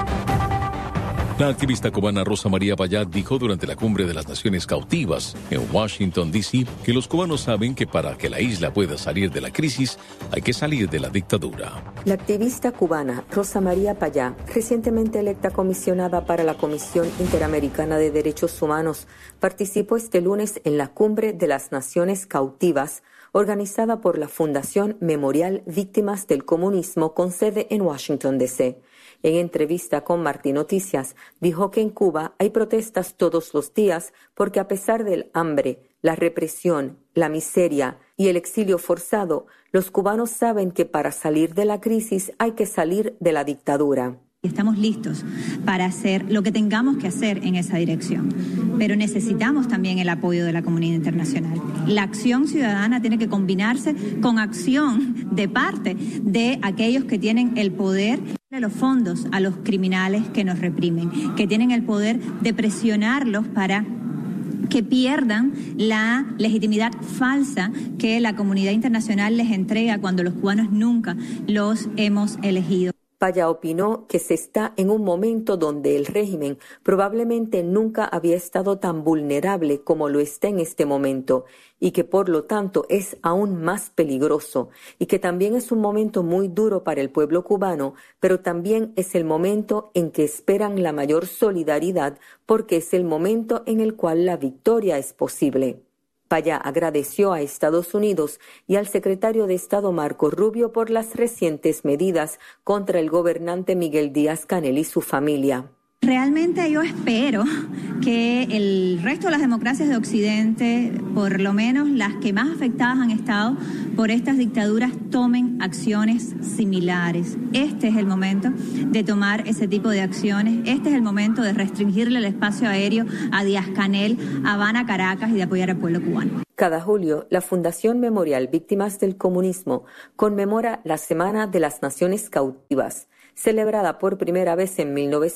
La activista cubana Rosa María Payá dijo durante la Cumbre de las Naciones Cautivas en Washington, D.C., que los cubanos saben que para que la isla pueda salir de la crisis, hay que salir de la dictadura. La activista cubana Rosa María Payá, recientemente electa comisionada para la Comisión Interamericana de Derechos Humanos, participó este lunes en la Cumbre de las Naciones Cautivas, organizada por la Fundación Memorial Víctimas del Comunismo con sede en Washington, D.C. En entrevista con Martín Noticias, dijo que en Cuba hay protestas todos los días porque a pesar del hambre, la represión, la miseria y el exilio forzado, los cubanos saben que para salir de la crisis hay que salir de la dictadura. Estamos listos para hacer lo que tengamos que hacer en esa dirección, pero necesitamos también el apoyo de la comunidad internacional. La acción ciudadana tiene que combinarse con acción de parte de aquellos que tienen el poder de los fondos a los criminales que nos reprimen, que tienen el poder de presionarlos para que pierdan la legitimidad falsa que la comunidad internacional les entrega cuando los cubanos nunca los hemos elegido. Payá opinó que se está en un momento donde el régimen probablemente nunca había estado tan vulnerable como lo está en este momento y que por lo tanto es aún más peligroso y que también es un momento muy duro para el pueblo cubano, pero también es el momento en que esperan la mayor solidaridad porque es el momento en el cual la victoria es posible. Payá agradeció a Estados Unidos y al secretario de Estado Marco Rubio por las recientes medidas contra el gobernante Miguel Díaz-Canel y su familia. Realmente yo espero que el resto de las democracias de Occidente, por lo menos las que más afectadas han estado por estas dictaduras, tomen acciones similares. Este es el momento de tomar ese tipo de acciones. Este es el momento de restringirle el espacio aéreo a Díaz-Canel, Habana, Caracas y de apoyar al pueblo cubano. Cada julio, la Fundación Memorial Víctimas del Comunismo conmemora la Semana de las Naciones Cautivas, celebrada por primera vez en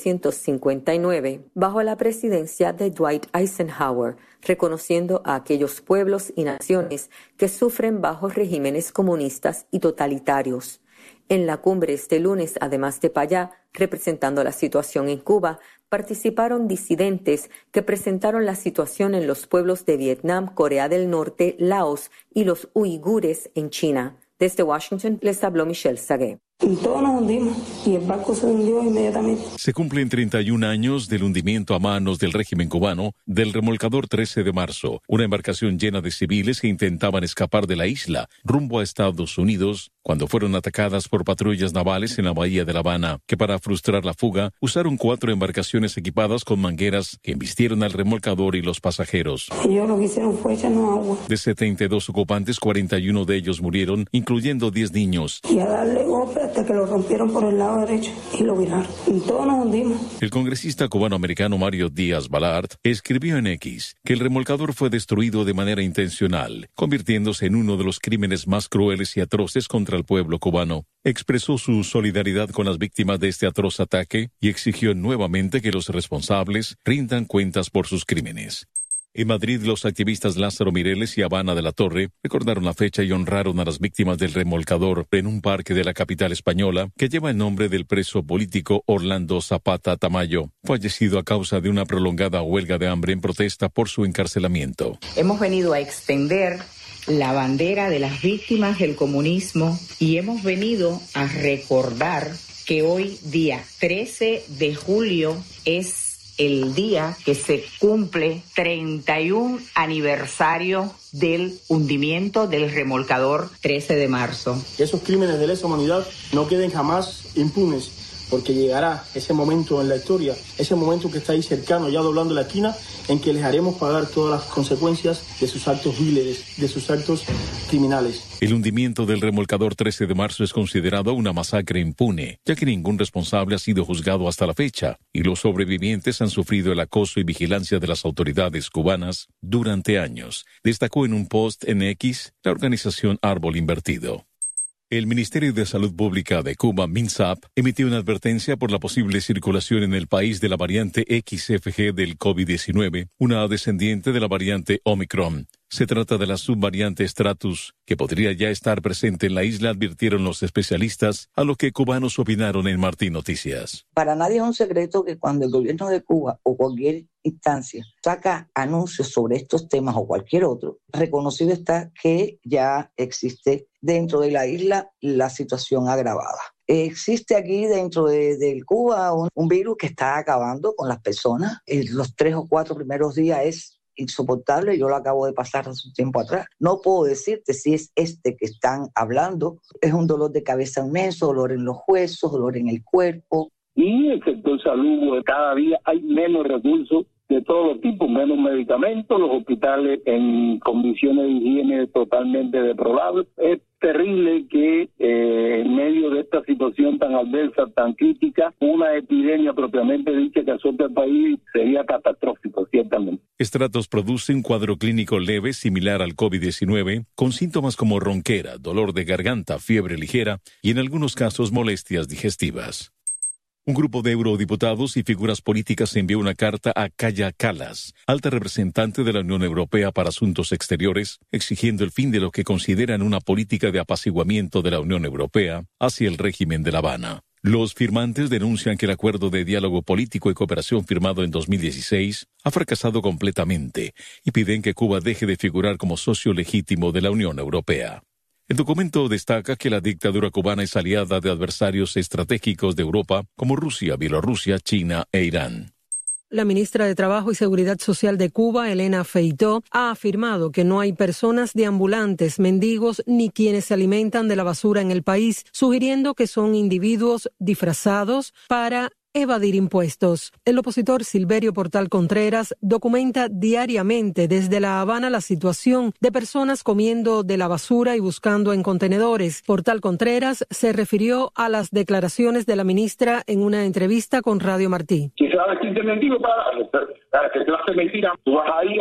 1959, bajo la presidencia de Dwight Eisenhower, reconociendo a aquellos pueblos y naciones que sufren bajo regímenes comunistas y totalitarios. En la cumbre este lunes, además de Payá, representando la situación en Cuba, participaron disidentes que presentaron la situación en los pueblos de Vietnam, Corea del Norte, Laos y los uigures en China. Desde Washington les habló Michelle Sagué. Y todos nos hundimos y el barco se hundió inmediatamente. Se cumplen 31 años del hundimiento a manos del régimen cubano del remolcador 13 de marzo, una embarcación llena de civiles que intentaban escapar de la isla rumbo a Estados Unidos cuando fueron atacadas por patrullas navales en la bahía de La Habana, que para frustrar la fuga usaron 4 embarcaciones equipadas con mangueras que embistieron al remolcador y los pasajeros. Ellos lo que hicieron fue echarnos agua. De 72 ocupantes, 41 de ellos murieron, incluyendo 10 niños. Y a darle golpe hasta que lo rompieron por el lado derecho y lo viraron. Y todos nos hundimos. El congresista cubano-americano Mario Díaz Balart escribió en X que el remolcador fue destruido de manera intencional, convirtiéndose en uno de los crímenes más crueles y atroces contra el pueblo cubano. Expresó su solidaridad con las víctimas de este atroz ataque y exigió nuevamente que los responsables rindan cuentas por sus crímenes. En Madrid, los activistas Lázaro Mireles y Habana de la Torre recordaron la fecha y honraron a las víctimas del remolcador en un parque de la capital española que lleva el nombre del preso político Orlando Zapata Tamayo, fallecido a causa de una prolongada huelga de hambre en protesta por su encarcelamiento. Hemos venido a extender la bandera de las víctimas del comunismo y hemos venido a recordar que hoy, día 13 de julio, es el día que se cumple 31 aniversario del hundimiento del remolcador 13 de marzo. Que esos crímenes de lesa humanidad no queden jamás impunes, porque llegará ese momento en la historia, ese momento que está ahí cercano, ya doblando la esquina, en que les haremos pagar todas las consecuencias de sus actos viles, de sus actos criminales. El hundimiento del remolcador 13 de marzo es considerado una masacre impune, ya que ningún responsable ha sido juzgado hasta la fecha, y los sobrevivientes han sufrido el acoso y vigilancia de las autoridades cubanas durante años, destacó en un post en X la organización Árbol Invertido. El Ministerio de Salud Pública de Cuba, MINSAP, emitió una advertencia por la posible circulación en el país de la variante XFG del COVID-19, una descendiente de la variante Omicron. Se trata de la subvariante Stratus, que podría ya estar presente en la isla, advirtieron los especialistas, a lo que cubanos opinaron en Martín Noticias. Para nadie es un secreto que cuando el gobierno de Cuba o cualquier instancia saca anuncios sobre estos temas o cualquier otro, reconocido está que ya existe dentro de la isla la situación agravada. Existe aquí dentro de Cuba un virus que está acabando con las personas. Los 3 o 4 primeros días es insoportable, yo lo acabo de pasar hace un tiempo atrás. No puedo decirte si es este que están hablando. Es un dolor de cabeza inmenso, dolor en los huesos, dolor en el cuerpo. Y el sector salud, cada día hay menos recursos de todos los tipos, menos medicamentos, los hospitales en condiciones de higiene totalmente deplorables. Es terrible que en medio de esta situación tan adversa, tan crítica, una epidemia propiamente dicha que azote al país sería catastrófico, ciertamente. Stratus produce un cuadro clínico leve similar al COVID-19, con síntomas como ronquera, dolor de garganta, fiebre ligera y en algunos casos molestias digestivas. Un grupo de eurodiputados y figuras políticas envió una carta a Kaja Kallas, alta representante de la Unión Europea para Asuntos Exteriores, exigiendo el fin de lo que consideran una política de apaciguamiento de la Unión Europea hacia el régimen de La Habana. Los firmantes denuncian que el acuerdo de diálogo político y cooperación firmado en 2016 ha fracasado completamente y piden que Cuba deje de figurar como socio legítimo de la Unión Europea. El documento destaca que la dictadura cubana es aliada de adversarios estratégicos de Europa como Rusia, Bielorrusia, China e Irán. La ministra de Trabajo y Seguridad Social de Cuba, Elena Feitó, ha afirmado que no hay personas deambulantes, mendigos ni quienes se alimentan de la basura en el país, sugiriendo que son individuos disfrazados para evadir impuestos. El opositor Silverio Portal Contreras documenta diariamente desde La Habana la situación de personas comiendo de la basura y buscando en contenedores. Portal Contreras se refirió a las declaraciones de la ministra en una entrevista con Radio Martí. Si se va a vestir de mendigo, para que te vas a mentira, tú vas ahí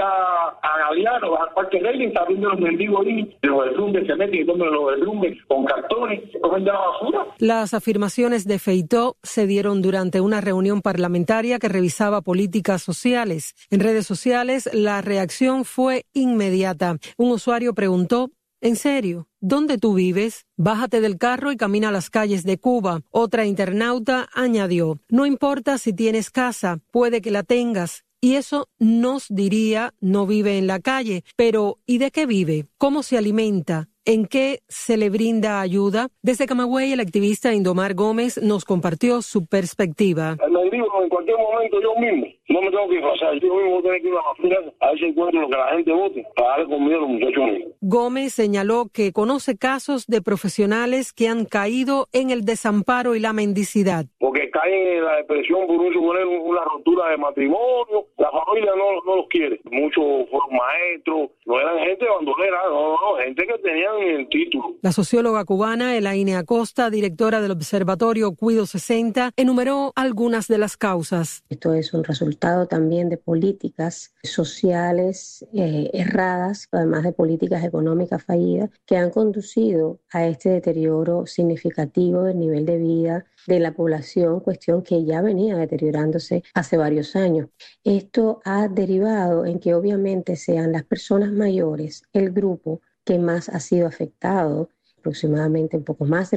a Galeano, vas al Parque Rey y estás viendo los mendigos ahí, los derrumbes se meten y comen los derrumbes con cartones, comen de la basura. Las afirmaciones de Feitó se dieron durante una reunión parlamentaria que revisaba políticas sociales. En redes sociales, la reacción fue inmediata. Un usuario preguntó: ¿en serio? ¿Dónde tú vives? Bájate del carro y camina a las calles de Cuba. Otra internauta añadió: no importa si tienes casa, puede que la tengas. Y eso nos diría, no vive en la calle. Pero, ¿y de qué vive? ¿Cómo se alimenta? ¿En qué se le brinda ayuda? Desde Camagüey, el activista Indomar Gómez nos compartió su perspectiva. El mendigo, en cualquier momento yo mismo, no me tengo que disfrazar, yo mismo voy a tener que ir a la fila a ver si encuentro lo que la gente vote para darle comida a los muchachos míos. Gómez señaló que conoce casos de profesionales que han caído en el desamparo y la mendicidad. Porque caen en la depresión por una ruptura de matrimonio, la familia no los quiere. Muchos fueron maestros, no eran gente bandolera, no, gente que tenían el título. La socióloga cubana Elaine Acosta, directora del Observatorio Cuido 60, enumeró algunas de las causas. Esto es un resultado también de políticas sociales erradas, además de políticas económicas fallidas, que han conducido a este deterioro significativo del nivel de vida de la población, cuestión que ya venía deteriorándose hace varios años. Esto ha derivado en que obviamente sean las personas mayores el grupo que más ha sido afectado. Aproximadamente un poco más del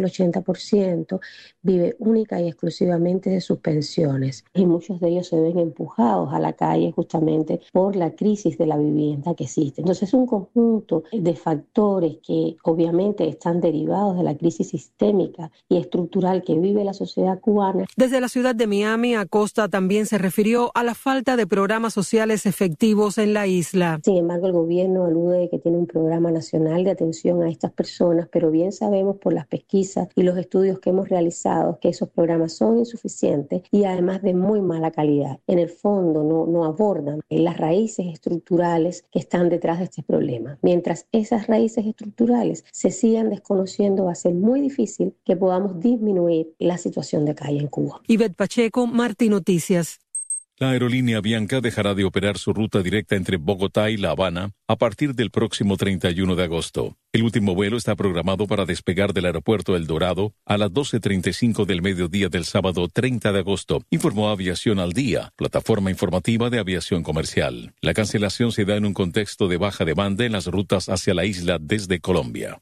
80% vive única y exclusivamente de sus pensiones, y muchos de ellos se ven empujados a la calle justamente por la crisis de la vivienda que existe. Entonces es un conjunto de factores que obviamente están derivados de la crisis sistémica y estructural que vive la sociedad cubana. Desde la ciudad de Miami, Acosta también se refirió a la falta de programas sociales efectivos en la isla. Sin embargo, el gobierno alude que tiene un programa nacional de atención a estas personas, pero bien sabemos por las pesquisas y los estudios que hemos realizado que esos programas son insuficientes y además de muy mala calidad. En el fondo no abordan las raíces estructurales que están detrás de este problema. Mientras esas raíces estructurales se sigan desconociendo, va a ser muy difícil que podamos disminuir la situación de calle en Cuba. Ivette Pacheco, Martí Noticias. La aerolínea Avianca dejará de operar su ruta directa entre Bogotá y La Habana a partir del próximo 31 de agosto. El último vuelo está programado para despegar del aeropuerto El Dorado a las 12:35 del mediodía del sábado 30 de agosto, informó Aviación al Día, plataforma informativa de aviación comercial. La cancelación se da en un contexto de baja demanda en las rutas hacia la isla desde Colombia.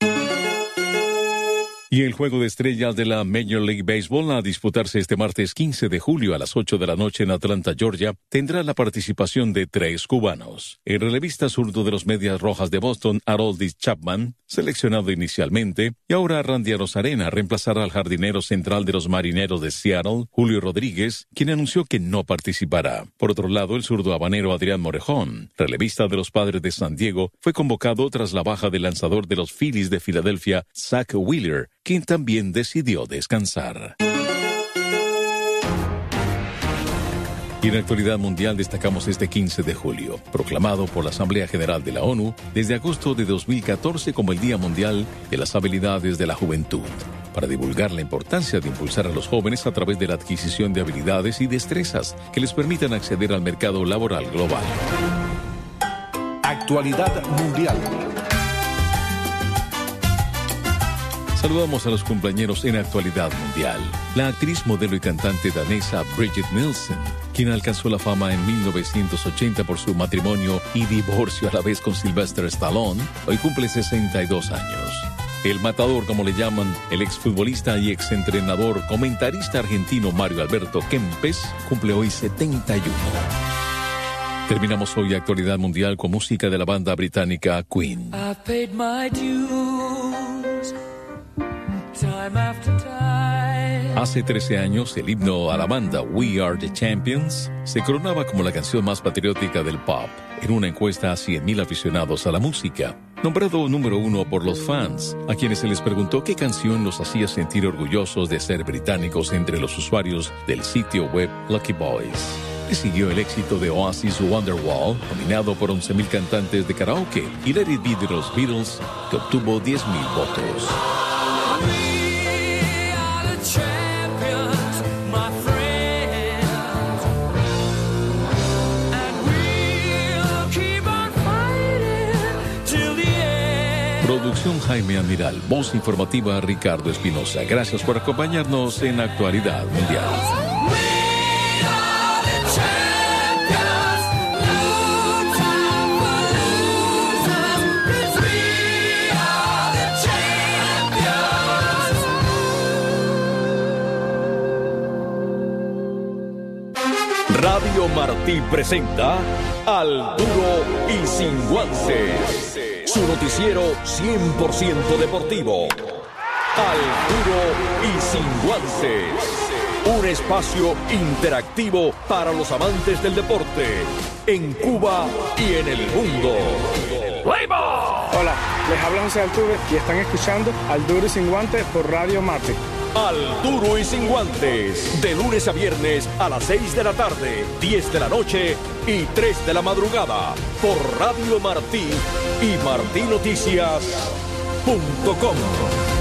Y el Juego de Estrellas de la Major League Baseball, a disputarse este martes 15 de julio a las 8 de la noche en Atlanta, Georgia, tendrá la participación de 3 cubanos. El relevista zurdo de los Medias Rojas de Boston, Aroldis Chapman, seleccionado inicialmente, y ahora Randy Arozarena reemplazará al jardinero central de los Marineros de Seattle, Julio Rodríguez, quien anunció que no participará. Por otro lado, el zurdo habanero Adrián Morejón, relevista de los Padres de San Diego, fue convocado tras la baja del lanzador de los Phillies de Filadelfia, Zach Wheeler, quien también decidió descansar. Y en la actualidad mundial destacamos este 15 de julio, proclamado por la Asamblea General de la ONU desde agosto de 2014 como el Día Mundial de las Habilidades de la Juventud, para divulgar la importancia de impulsar a los jóvenes a través de la adquisición de habilidades y destrezas que les permitan acceder al mercado laboral global. Actualidad mundial. Saludamos a los cumpleañeros en Actualidad Mundial. La actriz, modelo y cantante danesa Brigitte Nielsen, quien alcanzó la fama en 1980 por su matrimonio y divorcio a la vez con Sylvester Stallone, hoy cumple 62 años. El matador, como le llaman, el exfutbolista y exentrenador, comentarista argentino Mario Alberto Kempes, cumple hoy 71. Terminamos hoy Actualidad Mundial con música de la banda británica Queen. I paid my dues. Time after time. Hace 13 años, el himno a la banda We Are the Champions se coronaba como la canción más patriótica del pop en una encuesta a 100,000 aficionados a la música, nombrado número 1 por los fans, a quienes se les preguntó qué canción los hacía sentir orgullosos de ser británicos entre los usuarios del sitio web Lucky Boys. Le siguió el éxito de Oasis Wonderwall, nominado por 11,000 cantantes de karaoke, y Let It Be de los Beatles, que obtuvo 10,000 votos. Producción Jaime Admiral, voz informativa Ricardo Espinosa. Gracias por acompañarnos en Actualidad Mundial. Radio Martí presenta Al Duro y Sin Guantes. Su noticiero 100% deportivo. Al duro y sin guantes. Un espacio interactivo para los amantes del deporte. En Cuba y en el mundo. Hola, les habla José Altuve y están escuchando Al Duro y Sin Guantes por Radio Marte. Al Duro y Sin Guantes, de lunes a viernes a las 6 de la tarde, 10 de la noche y 3 de la madrugada, por Radio Martí y martinoticias.com.